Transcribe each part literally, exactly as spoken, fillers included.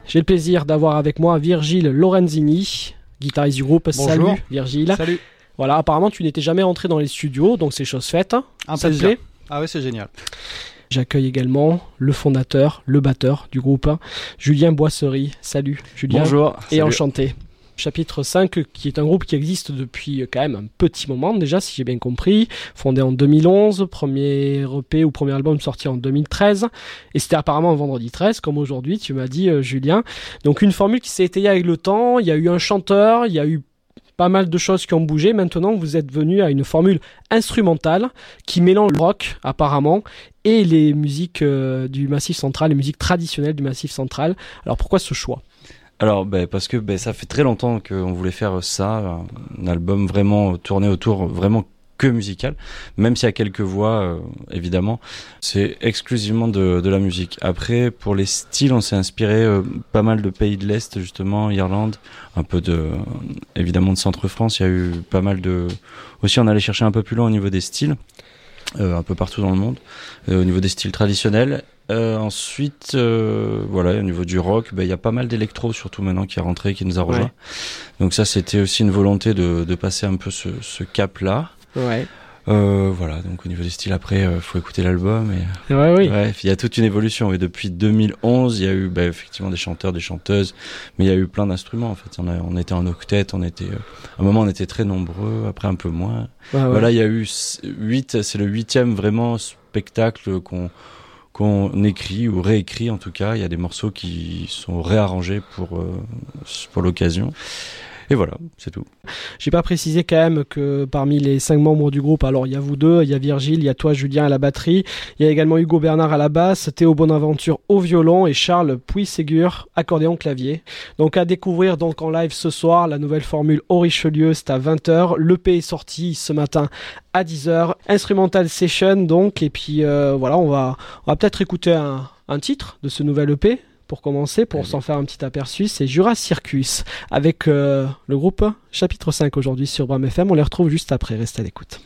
J'ai le plaisir d'avoir avec moi Virgile Lorenzini, guitariste du groupe. Bonjour. Salut Virgile. Salut. Voilà, apparemment tu n'étais jamais entré dans les studios, donc c'est chose faite. Un Ça te plaisir. plaît ? Ah oui, c'est génial. J'accueille également le fondateur, le batteur du groupe, Julien Boisserie. Salut Julien. Bonjour. Et Salut. enchanté. Chapitre cinq, qui est un groupe qui existe depuis quand même un petit moment déjà, si j'ai bien compris. Fondé en deux mille onze, premier E P ou premier album sorti en deux mille treize. Et c'était apparemment un vendredi treize, comme aujourd'hui, tu m'as dit, euh, Julien. Donc une formule qui s'est étayée avec le temps. Il y a eu un chanteur, il y a eu pas mal de choses qui ont bougé. Maintenant, vous êtes venu à une formule instrumentale qui mélange le rock, apparemment, et les musiques euh, du Massif Central, les musiques traditionnelles du Massif Central. Alors pourquoi ce choix ? Alors, bah, parce que bah, ça fait très longtemps qu'on voulait faire ça, un album vraiment tourné autour, vraiment que musical, même s'il y a quelques voix, euh, évidemment, c'est exclusivement de, de la musique. Après, pour les styles, on s'est inspiré euh, pas mal de pays de l'Est, justement, Irlande, un peu de, euh, évidemment, de Centre-France. Il y a eu pas mal de... Aussi, on allait chercher un peu plus loin au niveau des styles, euh, un peu partout dans le monde, euh, au niveau des styles traditionnels. Euh, ensuite, euh, voilà, au niveau du rock, bah, il y a pas mal d'électro, surtout maintenant, qui est rentré, qui nous a rejoint. Ouais. Donc ça, c'était aussi une volonté de, de passer un peu ce, ce cap-là. Ouais. Euh, voilà, donc au niveau des styles, après, euh, faut écouter l'album. Et... Ouais, oui. Ouais, il y a toute une évolution. Et depuis deux mille onze, il y a eu bah, effectivement des chanteurs, des chanteuses, mais il y a eu plein d'instruments. En fait, on, a, on était en octet, on était, euh, à un moment, on était très nombreux, après un peu moins. Ouais, ouais. Voilà, il y a eu huit, c'est le huitième vraiment spectacle qu'on qu'on écrit ou réécrit, en tout cas. Il y a des morceaux qui sont réarrangés pour, euh, pour l'occasion. Et voilà, c'est tout. J'ai pas précisé quand même que parmi les cinq membres du groupe, alors il y a vous deux, il y a Virgile, il y a toi Julien à la batterie, il y a également Hugo Bernard à la basse, Théo Bonaventure au violon et Charles Puy-Ségur, accordéon clavier. Donc à découvrir donc en live ce soir, la nouvelle formule au Richelieu, c'est à vingt heures. L'E P est sorti ce matin à dix heures. Instrumental Session donc, et puis euh, voilà, on va, on va peut-être écouter un, un titre de ce nouvel E P. Pour commencer, pour s'en faire un petit aperçu, c'est Jura Circus avec euh, le groupe Chapitre cinq aujourd'hui sur Bram F M. On les retrouve juste après, restez à l'écoute.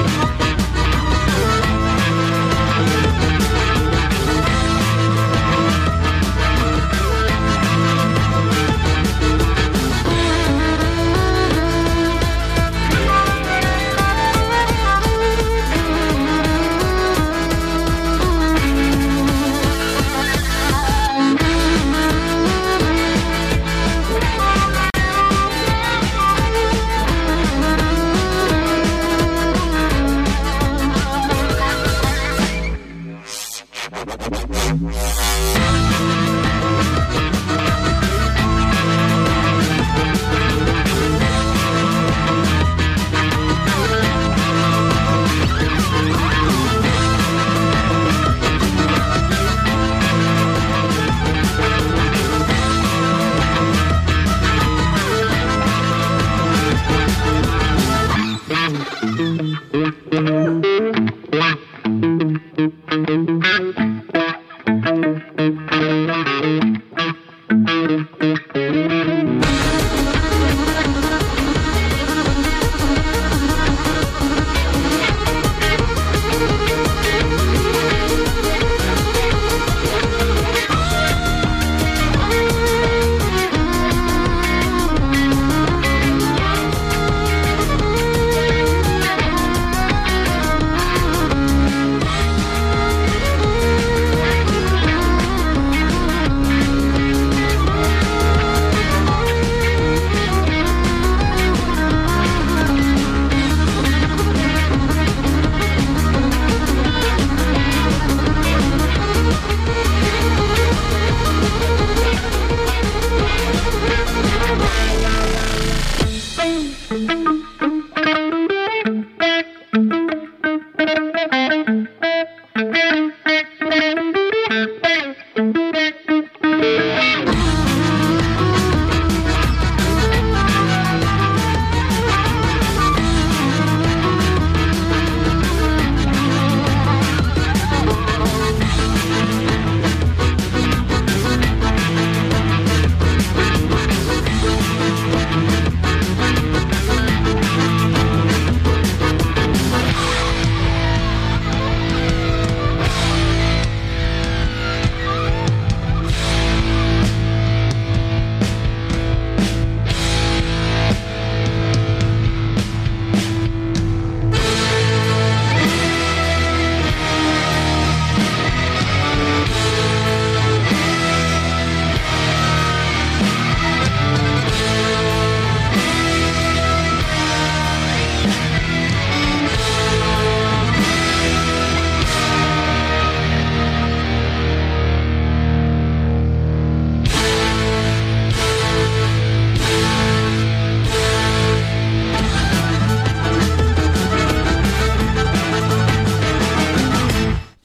We'll be right back.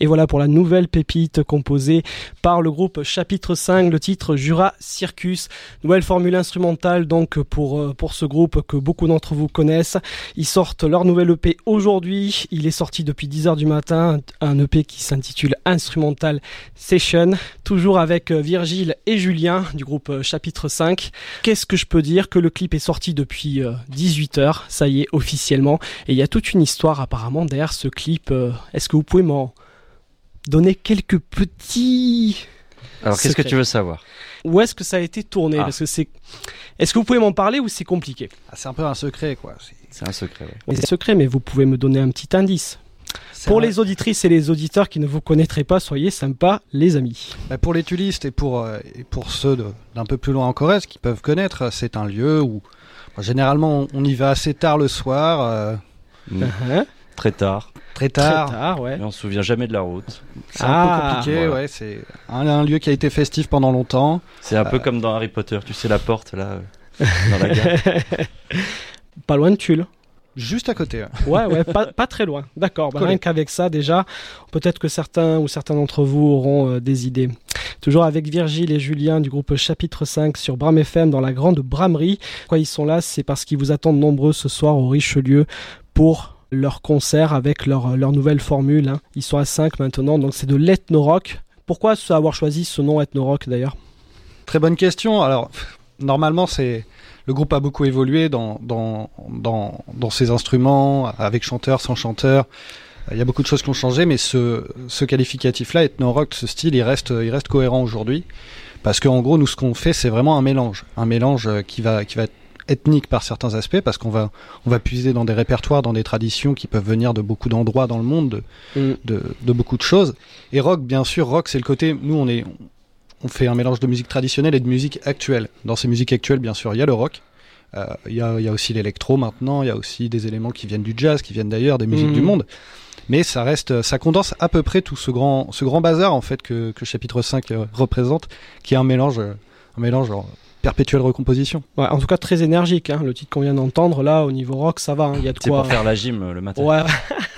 Et voilà pour la nouvelle pépite composée par le groupe Chapitre cinq, le titre Jura Circus. Nouvelle formule instrumentale donc pour, pour ce groupe que beaucoup d'entre vous connaissent. Ils sortent leur nouvel E P aujourd'hui. Il est sorti depuis dix heures du matin. Un E P qui s'intitule Instrumental Session. Toujours avec Virgile et Julien du groupe Chapitre cinq. Qu'est-ce que je peux dire? Que le clip est sorti depuis dix-huit heures. Ça y est, officiellement. Et il y a toute une histoire apparemment derrière ce clip. Est-ce que vous pouvez m'en donner quelques petits... Alors, qu'est-ce que tu veux savoir? Où est-ce que ça a été tourné? ah. Parce que c'est... Est-ce que vous pouvez m'en parler ou c'est compliqué? ah, C'est un peu un secret, quoi. C'est, c'est un secret, oui. oui. C'est un secret, mais vous pouvez me donner un petit indice. C'est Pour vrai. Les auditrices et les auditeurs qui ne vous connaîtraient pas, soyez sympas, les amis. Bah pour les tulistes et pour, euh, et pour ceux de, d'un peu plus loin en Corrèze qui peuvent connaître, c'est un lieu où bah, généralement on, on y va assez tard le soir. Euh, mmh. uh-huh. Très tard. Très tard. Très tard, ouais. Et on se souvient jamais de la route. C'est ah, un peu compliqué, voilà. ouais. C'est un, un lieu qui a été festif pendant longtemps. C'est un euh... peu comme dans Harry Potter, tu sais la porte là, euh, dans la gare. Pas loin de Tulle. Juste à côté. Ouais, ouais, pas, pas très loin. D'accord. Bah, rien qu'avec ça, déjà, peut-être que certains ou certains d'entre vous auront euh, des idées. Toujours avec Virgile et Julien du groupe Chapitre cinq sur Bram F M dans la grande bramerie. Pourquoi ils sont là? C'est parce qu'ils vous attendent nombreux ce soir au Richelieu pour leur concert avec leur, leur nouvelle formule. Hein. Ils sont à cinq maintenant, donc c'est de l'ethno-rock. Pourquoi avoir choisi ce nom ethno-rock d'ailleurs? Très bonne question. Alors, normalement, c'est... Le groupe a beaucoup évolué dans, dans, dans, dans ses instruments, avec chanteur, sans chanteur. Il y a beaucoup de choses qui ont changé, mais ce, ce qualificatif-là, ethno-rock, ce style, il reste, il reste cohérent aujourd'hui. Parce qu'en gros, nous, ce qu'on fait, c'est vraiment un mélange. Un mélange qui va, qui va être ethnique par certains aspects, parce qu'on va, on va puiser dans des répertoires, dans des traditions qui peuvent venir de beaucoup d'endroits dans le monde, de, mm. de, de beaucoup de choses. Et rock, bien sûr, rock, c'est le côté... Nous, on est... On fait un mélange de musique traditionnelle et de musique actuelle. Dans ces musiques actuelles, bien sûr, il y a le rock. Euh, il y a, il y a aussi l'électro maintenant. Il y a aussi des éléments qui viennent du jazz, qui viennent d'ailleurs, des musiques mmh. du monde. Mais ça reste, ça condense à peu près tout ce grand, ce grand bazar en fait que, que Chapitre cinq euh, représente, qui est un mélange, un mélange en perpétuelle recomposition. Ouais, en tout cas très énergique. Hein. Le titre qu'on vient d'entendre là, au niveau rock, ça va. Hein. Il y a de c'est quoi. C'est pour faire la gym le matin. Ouais.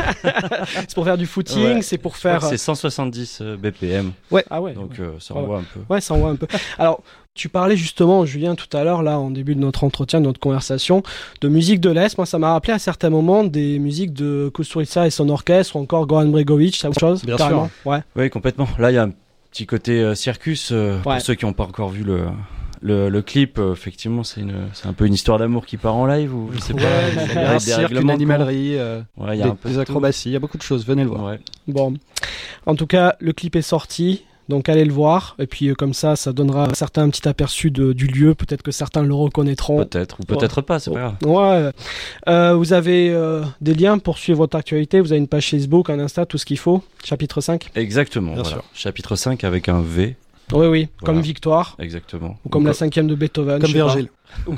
C'est pour faire du footing, ouais. c'est pour faire. C'est cent soixante-dix B P M. Ouais. Ah ouais. Donc ouais. Euh, ça envoie ouais. un peu. Ouais, ça envoie un peu. Alors, tu parlais justement, Julien, tout à l'heure, là, en début de notre entretien, de notre conversation, de musique de l'Est. Moi, ça m'a rappelé à certains moments des musiques de Kusturica et son orchestre, ou encore Goran Bregovic, ça autre chose. Bien carrément. sûr. Ouais. Oui, complètement. Là, il y a un petit côté euh, circus euh, ouais. pour ceux qui n'ont pas encore vu le. Le, le clip, euh, effectivement, c'est, une, c'est un peu une histoire d'amour qui part en live ou je sais ouais, pas. Il y a un cirque, une animalerie, euh, ouais, y a des, un peu des acrobaties, il y a beaucoup de choses. Venez le voir. Ouais. Bon, en tout cas, le clip est sorti, donc allez le voir. Et puis euh, comme ça, ça donnera à certains un petit aperçu de, du lieu. Peut-être que certains le reconnaîtront. Peut-être ou peut-être ouais. pas, c'est pas grave. Ouais. Euh, vous avez euh, des liens pour suivre votre actualité. Vous avez une page Facebook, un Insta, tout ce qu'il faut. Chapitre cinq. Exactement. Bien voilà. sûr. Chapitre cinq avec un V. Oui, oui, voilà. Comme Victoire. Exactement. Ou comme ou la cinquième de Beethoven. Comme Virgile. Ou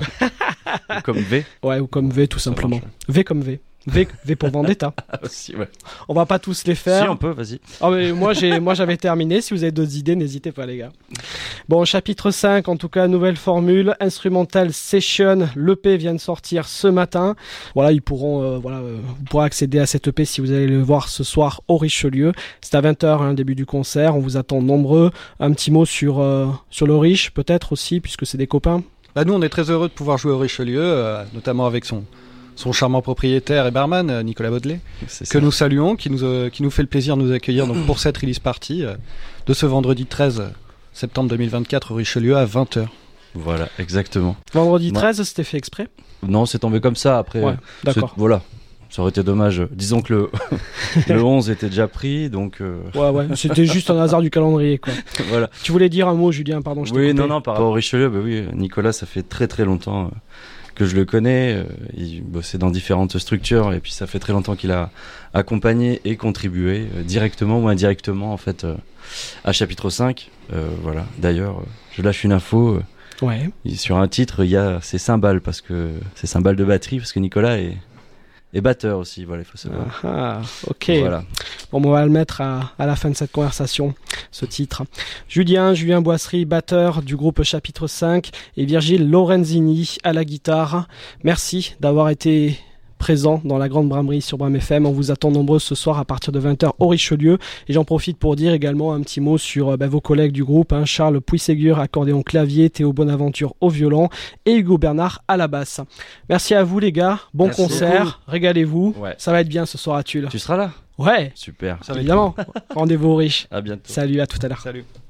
comme V. Ouais, ou comme V, tout ça simplement. Marche. V comme V. V, v pour Vendetta. Aussi, ouais. On va pas tous les faire. Si, on peut, vas-y. Oh, mais moi, j'ai, moi, j'avais terminé. Si vous avez d'autres idées, n'hésitez pas, les gars. Bon, chapitre cinq, en tout cas, nouvelle formule. Instrumental Session. L'E P vient de sortir ce matin. Voilà, ils pourront, euh, voilà, euh, vous pourrez accéder à cet E P si vous allez le voir ce soir au Richelieu. C'est à vingt heures, hein, début du concert. On vous attend nombreux. Un petit mot sur, euh, sur le Rich, peut-être aussi, puisque c'est des copains. Bah, nous, on est très heureux de pouvoir jouer au Richelieu, euh, notamment avec son. son charmant propriétaire et barman, Nicolas Baudelet, c'est que ça. Nous saluons, qui nous, euh, qui nous fait le plaisir de nous accueillir donc, pour cette release party euh, de ce vendredi treize septembre deux mille vingt-quatre au Richelieu à vingt heures. Voilà, exactement. Vendredi treize, ouais. C'était fait exprès? Non, c'est tombé comme ça, après. Ouais, d'accord. Voilà, ça aurait été dommage. Disons que le, le onze était déjà pris, donc... Euh... Ouais, ouais, c'était juste un hasard du calendrier, quoi. Voilà. Tu voulais dire un mot, Julien, pardon, je t'ai Oui, coupé. non, non, par rapport au Richelieu, bah oui, Nicolas, ça fait très très longtemps... Euh... que je le connais, euh, il bossait dans différentes structures et puis ça fait très longtemps qu'il a accompagné et contribué euh, directement ou indirectement en fait euh, à Chapitre cinq. Euh, voilà. D'ailleurs, euh, je lâche une info. Euh, ouais. il, sur un titre, il y a ses cymbales parce que ses cymbales de batterie parce que Nicolas est et batteur aussi, voilà, il faut savoir. Ah, ok. Voilà. Bon, on va le mettre à, à la fin de cette conversation, ce titre. Julien, Julien Boisserie, batteur du groupe Chapitre cinq, et Virgile Lorenzini à la guitare. Merci d'avoir été présents dans la Grande Bramerie sur Bram F M. On vous attend nombreux ce soir à partir de vingt heures au Richelieu. Et j'en profite pour dire également un petit mot sur euh, bah, vos collègues du groupe, hein, Charles Puisségur, accordéon clavier, Théo Bonaventure au violon et Hugo Bernard à la basse. Merci à vous les gars, bon Merci concert, beaucoup. régalez-vous, Ouais. ça va être bien ce soir à Tulle. Tu seras là? Ouais, Super. Ça va être évidemment, rendez-vous au Riche. À bientôt. Salut, à tout à l'heure. Salut.